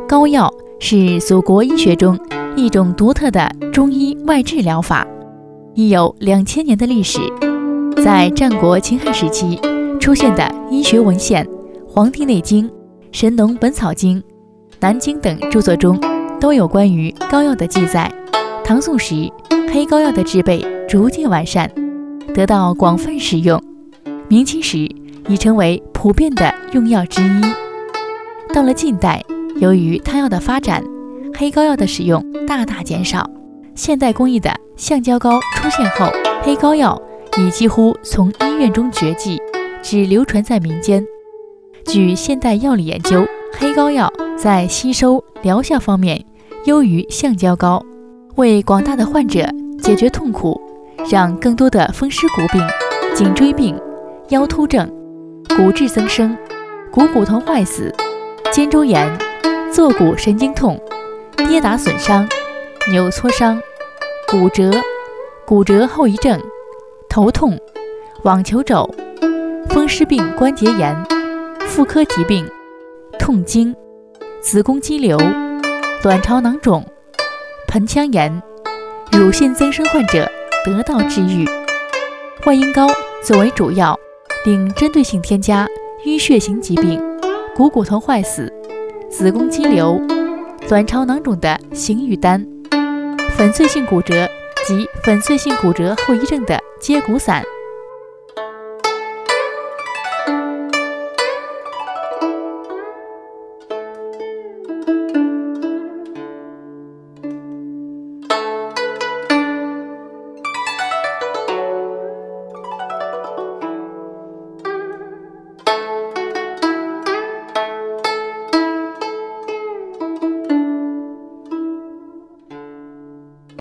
膏药是祖国医学中一种独特的中医外治疗法，已有2000年的历史。在战国秦汉时期出现的医学文献《黄帝内经》《神农本草经》《南经》等著作中都有关于膏药的记载。唐宋时，黑膏药的制备逐渐完善，得到广泛使用。明清时已成为普遍的用药之一。到了近代，由于汤药的发展，黑膏药的使用大大减少。现代工艺的橡胶膏出现后，黑膏药已几乎从医院中绝迹，只流传在民间。据现代药理研究，黑膏药在吸收疗效方面优于橡胶膏，为广大的患者解决痛苦，让更多的风湿骨病、颈椎病、腰突症、骨质增生、股骨头坏死、肩周炎、坐骨神经痛、跌打损伤、扭挫伤、骨折、骨折后遗症、头痛、网球肘、风湿病关节炎、妇科疾病、痛经、子宫肌瘤、卵巢囊肿、盆腔炎、乳腺增生患者得到治愈。万应膏作为主药，另针对性添加淤血型疾病、股骨头坏死、子宫肌瘤、卵巢囊肿的行羽丹、粉碎性骨折及粉碎性骨折后遗症的接骨散。